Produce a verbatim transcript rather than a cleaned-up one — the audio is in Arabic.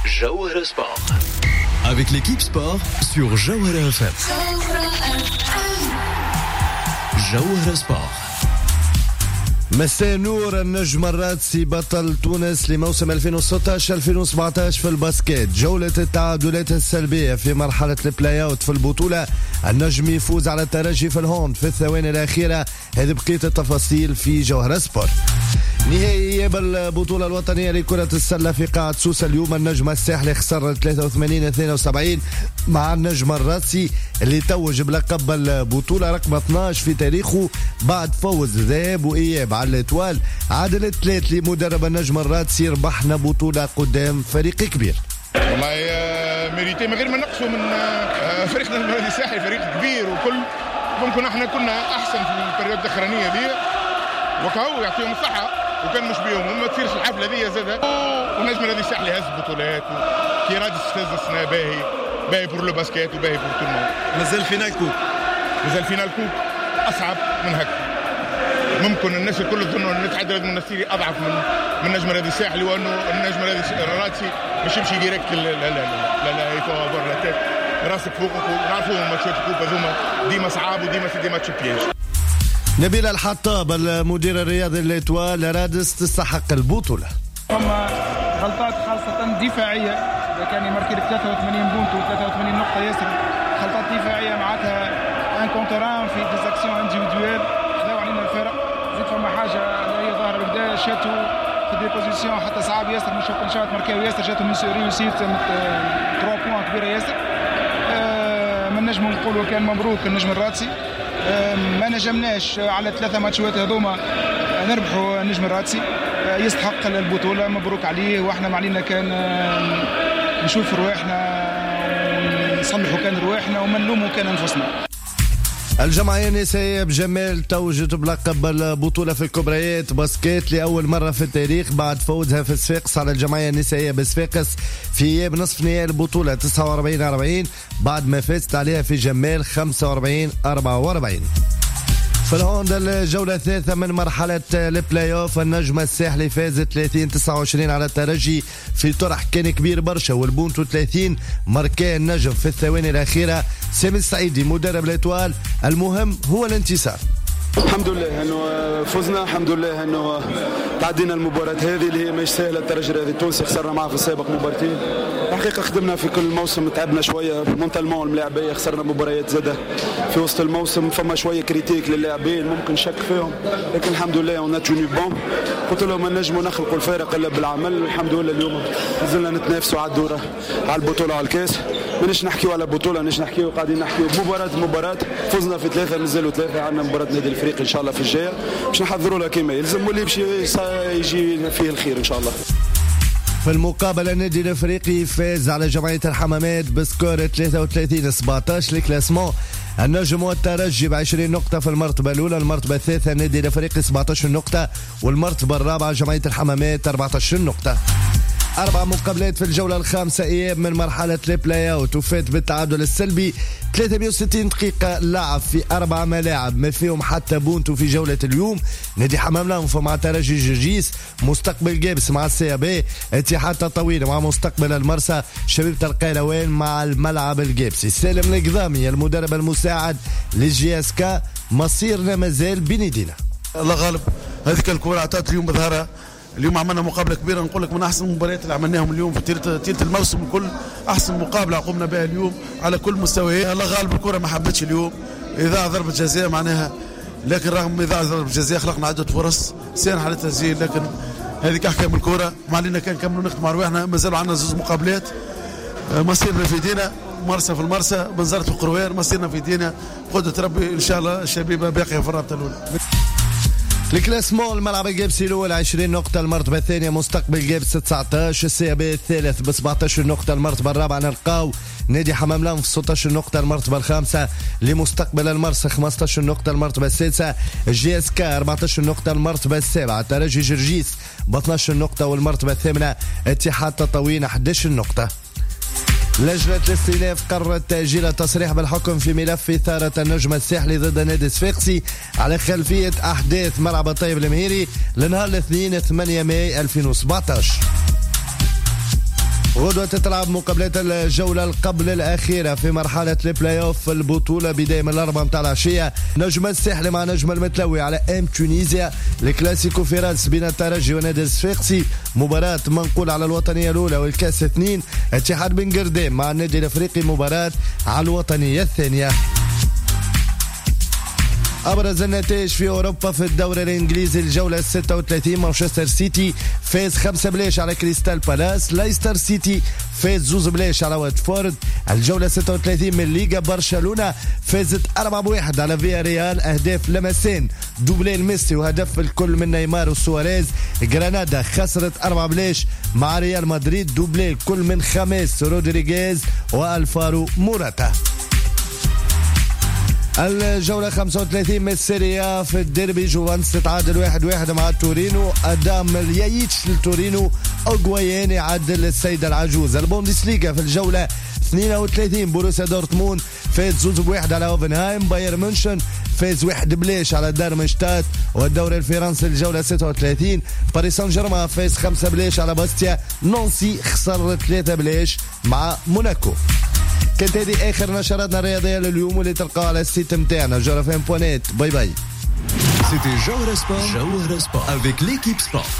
Jawhara Sport. Avec l'équipe sport sur Jawhara F M. Jawhara Sport. مساء نور. النجم الرادسي بطل تونس لموسم ألفين وستة عشر ألفين وسبعة عشر في الباسكيت. جولة التعادلات السلبية في مرحلة البلاي اوت في البطولة. النجم يفوز على الترجي في الهوند في الثواني الأخيرة. هذه بقية التفاصيل في جوهرة سبورت. نهائي بالبطولة الوطنية لكرة السلة في قاعة سوسة اليوم. النجم الساحلي خسر ثلاثة وثمانين اثنين وسبعين مع النجم الرادسي اللي توج بلقب البطولة رقم اثني عشر في تاريخه بعد فوز ذهاب وإياب على الاتوال. عادل الثلاث لمدرب النجم الرادسي. ربحنا بطولة قدام فريق كبير. والله ميريتي من غير ما نقصوا من فريقنا النادي الساحلي، فريق كبير وكل ممكن احنا كنا احسن في البريود الاخرانيه دي وكهو يعطيهم الصحه وكان مش بيهم وما تصيرش الحفله دي زاده. ونجم النادي الساحلي هز بطولات كي رادس فاز السنه باهي باهي بور لو باسكيت وباهي بور تو الموند. مازال فينال كوب مازال فينال كوب اصعب من هكا. ممكن الناس الكل تظن ان نتعدى المنافسين اضعف من من نجم النادي الساحلي وانه النجم النادي الرادسي مش يمشي ديريكت. لا لا لا لا لا يفوا بور لا تيت راسك فوقك. ونعرفوهم ماتشات الكوب هذوما ديما صعاب وديما سي دي ماتش بياج. نبيل الحطاب المدير الرياضي للإتوال رادس تستحق البطولة. فما غلطات خاصة دفاعية. إذا كان يماركي ثلاثة وثمانين بونت و ثلاثة وثمانين نقطة ياسر غلطات دفاعية معناتها ان كونتران في ديزاكسيون انديفيدويل خلاو علينا الفرق. زيد فما حاجة هي ظاهرة بالبداية شاتوا في دي بوزيسيون حتى صعب ياسر مش اوبن شوت ماركاو ياسر جاتهم ريوسيت ثلاثة بوان كبيرة ياسر. أه ما نجموا نقولوا كان مبروك النجم الرادسي. ما نجمناش على ثلاثة ماتشات هذوما نربحوا النجم الرادسي. يستحق البطولة مبروك عليه. واحنا ما علينا كان نشوف رواحنا ونصلحوا كان رواحنا وما نلوموا كان انفسنا. الجمعية النسائية بجمال توجت بلقب البطولة في الكبريات باسكيت لأول مرة في التاريخ بعد فوزها في صفاقس على الجمعية النسائية بصفاقس في إياب نصف نهائي البطولة تسعة وأربعين أربعين بعد ما فازت عليها في جمال خمسة وأربعين أربعة وأربعين. في الهوند الجولة الثالثة من مرحلة البلاي اوف. النجم الساحلي فاز ثلاثين تسعة وعشرين على الترجي في طرح كان كبير برشا والبونتو ثلاثين ماركا النجم في الثواني الأخيرة. سامي السعيدي مدرب الإتوال المهم هو الانتصار. الحمد لله انه فزنا، الحمد لله انه تعدينا المباراة هذه اللي هي مش سهلة. الترجي الرياضي التونسي خسرنا معه في السابق مباراتين. الحقيقة خدمنا في كل موسم تعبنا شوية مونتالمون الملاعبية خسرنا مباريات زادة في وسط الموسم. فما شوية كريتيك للاعبين ممكن شك فيهم لكن الحمد لله اون توني بون. قلت لهم ما نجموا نخلقوا الفارق الا بالعمل. الحمد لله اليوم نزلنا نتنافسوا على الدورة على البطولة على الكاس. مانيش نحكيو على بطولة مانيش نحكيو قاعدين نحكيو مباراة مباراة. فزنا في ثلاثة نزلوا ثلاثة. عندنا مباراة نادي الفريق ان شاء الله في الجاية باش نحضروا لها كيما يلزم واللي باش يجي فيه الخير ان شاء الله. في المقابلة النادي الافريقي فاز على جمعية الحمامات بسكور ثلاثة وثلاثين سبعة عشر. الكلاسمون النجم والترجي بعشرين نقطة في المرتبة الأولى. المرتبة الثالثة النادي الافريقي سبعة عشر نقطة والمرتبة الرابعة جمعية الحمامات أربعة عشر نقطة. أربع مقابلات في الجولة الخامسة إياب من مرحلة البلاي أوت وفات بالتعادل السلبي. ثلاثمائة وستين دقيقة لعب في أربع ملاعب ما فيهم حتى بونتو في جولة اليوم. نادي حمام لانفو مع ترجي جرجيس. مستقبل جابس مع السي بي. اتحاد تطوير مع مستقبل المرسى. شبيبة القيروان مع الملعب الجابسي. سالم القضامي المدرب المساعد للجي اس كا. مصيرنا مازال بين يدينا. الله غالب. هذيك الكرة عطات اليوم بظهرها. اليوم عملنا مقابله كبيره نقول لك من احسن المباريات اللي عملناهم اليوم في تيرة الموسم الكل. احسن مقابله قمنا بها اليوم على كل مستويات. الله غالب الكره ما حبتش اليوم اذاعه ضربه جزاء معناها لكن رغم اذاعه ضربه جزاء خلقنا عده فرص سين على التسجيل لكن هذيك احكام الكره ما علينا كان نكملوا نختموا رواحنا. مازالوا عندنا زوج مقابلات مصيرنا في ايدينا. مرسى في المرسى بنزرت في قروير مصيرنا في ايدينا. قدرة ربي ان شاء الله الشبيبه باقيه في الرابطه الاولى. الكلاسمون الملعب الجابسي الاول عشرين نقطة. المرتبة الثانية مستقبل جابس تسعة عشر. السي بي الثالث ب سبعة عشر نقطة. المرتبة الرابعة نلقاو نادي حمام لانف ستة عشر نقطة. المرتبة الخامسة لمستقبل المرسى خمسة عشر نقطة. المرتبة السادسة الجي اس كا أربعة عشر نقطة. المرتبة السابعة ترجي جرجيس ب اثني عشر نقطة والمرتبة الثامنة اتحاد تطوين أحد عشر نقطة. لجنة الاستئناف قررت تأجيل التصريح بالحكم في ملف إثارة النجم الساحلي ضد نادي صفاقسي على خلفية أحداث ملعب الطيب المهيري لنهار الاثنين ثمانية ماي ألفين وسبعة عشر. غدوة تتلعب مقابلات الجولة القبل الأخيرة في مرحلة البلاي أوف في البطولة بداية من الأربعة متاع العشية. نجم الساحلي مع نجم المتلوي على ام تونيزيا. الكلاسيكو في راس بين الترجي ونادي الصفاقسي، مباراة منقول على الوطنية الأولى والكاس اثنين. اتحاد بن قردام مع النادي الأفريقي، مباراة على الوطنية الثانية. أبرز النتائج في أوروبا في الدوري الإنجليزي الجولة ستة وثلاثين، مانشستر سيتي فاز خمسة بلاش على كريستال بالاس. لايستر سيتي فاز زوز بلاش على واتفورد. الجولة ستة وثلاثين من ليغا، برشلونة فازت أربعة بواحد على فيا ريال، أهداف لمسين دوبلين ميسي وهدف الكل من نيمار وسواريز. غرانادا خسرت أربعة بلاش مع ريال مدريد، دوبلي الكل من خميس رودريغيز والفارو موراتا. الجولة خمسة وثلاثين من السيريا في الديربي، جوفانتس تتعادل واحد واحد مع تورينو، أدام اليايتش لتورينو، أوغوايان يعادل السيدة العجوز. البوندسليغا في الجولة اثنين وثلاثين، بوروسيا دورتموند فاز زوز بواحد على هوفنهايم. بايرن مونشن فاز واحد بلاش على دارمشتات. والدوري الفرنسي الجولة ستة وثلاثين، باريس سان جيرمان فاز خمسة بلاش على باستيا. نونسي خسر ثلاثة بلاش مع موناكو. كانت هذه اخر نشراتنا الرياضيه لليوم، واللي تلقاها على السيت نتاعنا جوهرة فام بوينت. باي باي. C'était Jawara Sport, Jawara Sport avec l'équipe sport.